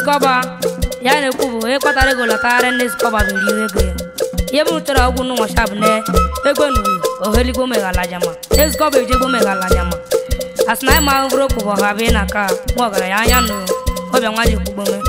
Escoba ya ne kubu e kwatare go la tare ne Escoba be liwe ge ye mu tara ogun no shabne egbenu o heli go mega la jama Escoba je go mega la jama asna ma ngro ko bo ha be na ka mo gara ya anya no o be nwa je kubo me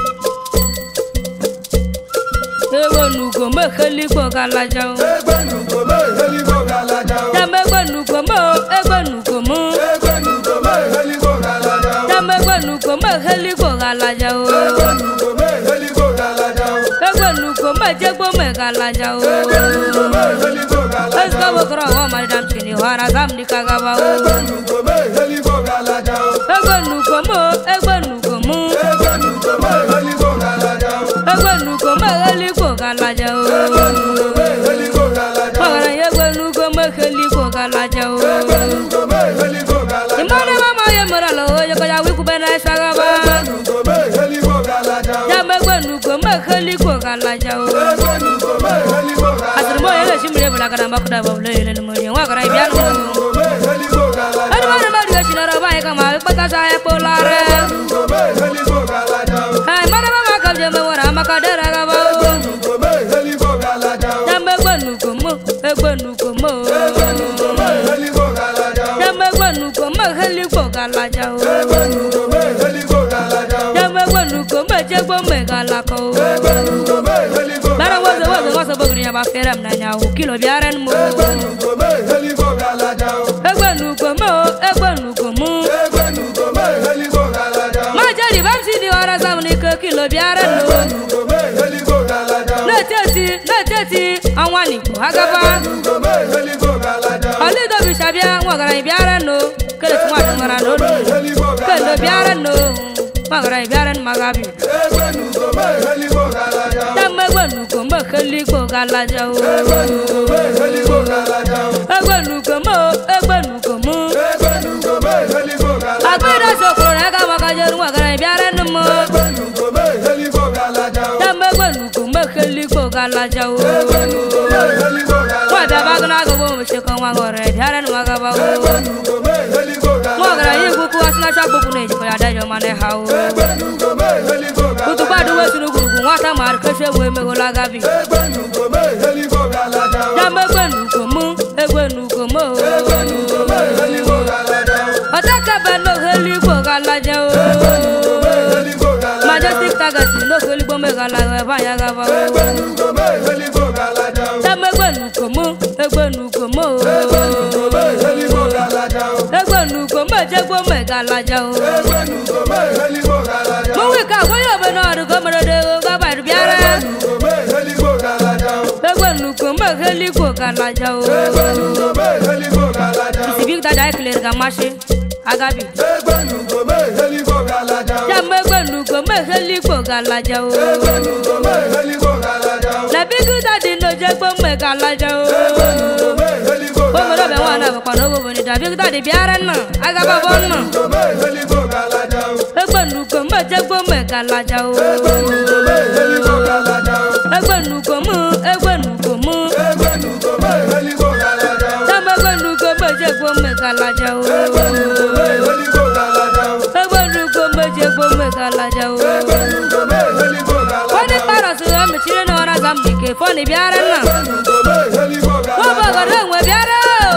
egbenu go me heli go ga la jama Egbenu go me heli go ga la jama jama egbenu go mo egbenu go mo Egbenu go me heli go ga la jama jama egbenu go me heli go ga la jama Egbenu go me heli go ga la jama egbenu go me je go me ga la jama Egbenu go me heli go ga la jama Escoba kro wa madam chini wara zam ni kaga ba Egbenu go me heli go ga la jama egbenu go mo Egbenu go me heli go ga la jama egbenu go me heli go ga la jama Egbenu go me heli go ga la jama Magara egbenu go me heli go ga la jama Egbenu go me heli go ga la jama imane mama ye moralo ye ko ya wi ku bena saga ba Egbenu go me heli go ga la jama ya egbenu go me heli go ga la jama Egbenu go me heli go ga la asir mo ye shimre bula kada makda ba le le mo ye wa gara bian mo go me heli go ga la jama adu mane ma diga shinara ba ye kama pata sa ye polare go me heli go ga la jama ai mane mama ka je me wara makadera ga ba go me heli go ga la jama ya egbenu go mo Egbenu go me heli go ga la jama Egbenu go me heli go ga la jama Egbenu go me heli go ga la jama egbenu go me je go me ga la ko Egbenu go me heli go bara wozo bogri ba feram na nya u kilo biaran mo Egbenu go me heli go ga la jama egbenu go mo Egbenu go me heli go ga la jama ma jari bam si ni ora sam ni ko kilo biaran no Egbenu go me heli go ga la jama na teti anwani ko agaba Egbenu go me heli go ga la jama ali do bi sabia wa gara biaran no kele tuma ngara no heli go ga kele la jama biaran no ma gara biaran magabi Egbenu go me heli go ga la jama egbenu go me heli go ga la jama Egbenu go me heli go ga la jama egbenu go mo Egbenu go me heli go ga la jama agbera sokoro na ga maka jeru wa gara biaran mo Egbenu go me heli go ga la jama egbenu go me heli go ga la jama Egbenu go me heli go ga la wa da ba na go mo se kan wa gore biaran wa ga ba Egbenu go me heli go ga mo la gara yi ku asna sha gbogun ne ko ya da jo mane hawo Egbenu go me heli go ga kutu ba du wesu gugu wa ta mar ka se we me go la ga bi Egbenu go me heli go ga la jama egbenu go mo Egbenu go me heli go ga la jama otaka ba no heli go ga la jama Egbenu go me heli go ga la majestic tagas no heli go me ga la ba ya ga ba Egbenu go me heli go ga la jama egbenu go mo Egbenu go me heli go ga la jama egbenu go me je go me ga la jama Egbenu go me heli go ga la jama mo wi ka wo yo be no ru go me de ga ba ru biara Egbenu go me heli go ga la jama egbenu go me heli go ga la jama Egbenu go me heli go ga la jama sibik da dai clear ga mashi agabi Egbenu go me heli go ga la jama ya egbenu go me heli go ga la jama Egbenu go me heli go ga la jama na big da di no je go me ga la jama Egbenu go me heli go o ga mo la do be wa na ba no bo ni da big da di biara na agaba bon na go me heli go ga la jama egbenu go me je go me ga la jama Egbenu go me heli go ga la jama egbenu go mo Egbenu go me heli go ga la jama ya egbenu go me je go me ga la jama Egbenu go me heli go ga la jama egbenu go me je go me ga la jama Egbenu go me heli go ga la wani para su am chire no ra zam dike foni biara na Egbenu go me heli go ga wo la ba ga nwe biara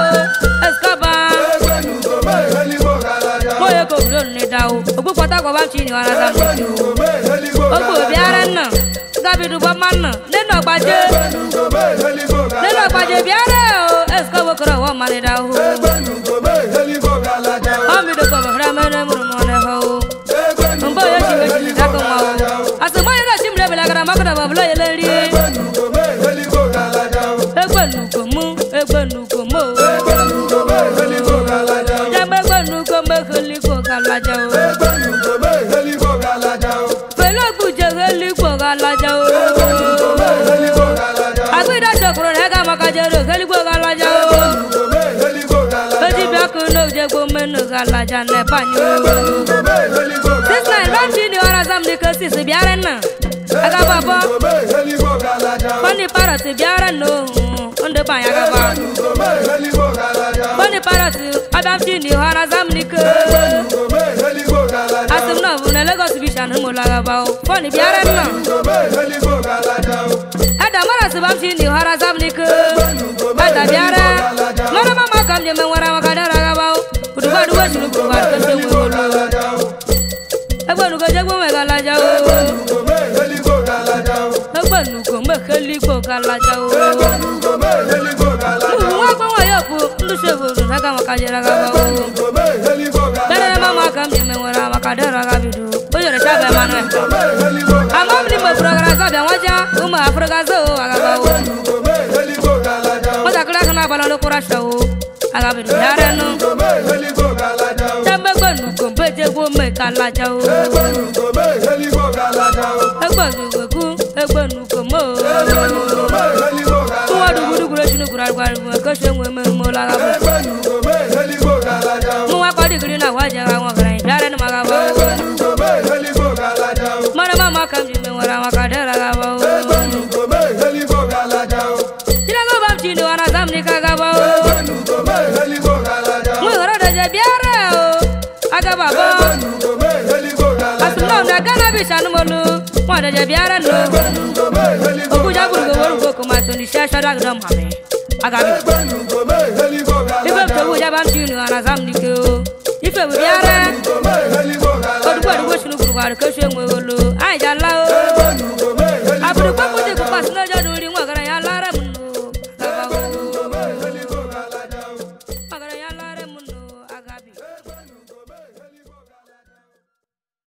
Escoba Egbenu go me heli go ga la jama mo ye ko do ni dawo ogbu pata ko ba chi ni ora zam dike Egbenu go me heli go ga ogbu la biara na gabi du ba man na ne no gbaje Egbenu go me heli go ga ne la no gbaje biara o Escoba kro wo mani dawo Egbenu go me heli go ga la jama ami do ko ra me ne muru mo ne ho Egbenu mbo go ye me chi we heli chi go da ko ga ma la o jama asmo ye na chimre bela gara makada ba blo ye le ri Egbenu go me heli go ga la jama egbenu ko mo Egbenu go me heli go ga la jama ya egbenu ko me heli ko ga la jama Egbenu go me heli go ga la jama pẹ̀lú ògùnjẹ heli ko ga la jama Egbenu go me heli go ga la jama agbida sokoro ne ga makaje ro heli ko ga la jama Egbenu go me heli go ga la oji jama bi akun no je go me no ga la jama ne panyo Egbenu go me heli go ga la this line ram chi ni ora zam ni ko sis biara na aga babo Egbenu go me heli go ga la jama fani para ti biara no onde ba ya ga ba Egbenu go me heli go ga la jama fani para ti adam chi ni ora zam ni ko Egbenu go me heli go ga la jama asim no bu ne Lagos bishan mo laga bawo foni biara na ada mara sabam chini hara sabnik ada biara mara mama kam je menwara makada raga bawo uduba duwa shuru kubar ka shemu agbanu ko jegbo me gala jawo agbanu ko me khali ko gala jawo wa ko wa yoku ndu shebo raga makada raga bawo dara mama kam je menwara makada raga bidu ojore shabe manwe amam ni mo programa sabe waja uma afrika zo aga bawo oda kula kana balalo kurashawo aga bidu yare no tambagonu ko beje go me kala jawo egbonu ko mo wa dugu shinu kurar ko shenwe me mo la ga mo wa kwadi kiri na waja ga mo gara yare no maga bawo mara mama kam jime wara makadera ga bawo tira go bam chini wana zamni ka ga bawo mo wara da je biara o aga baba asno na gana bi shan molu mo da je biara no oku jabur go woru go kuma to ni shasha da ga mame aga bi ibe to go jabam chini wana zamni ko ife biara odu shinu kurwar ko shenwe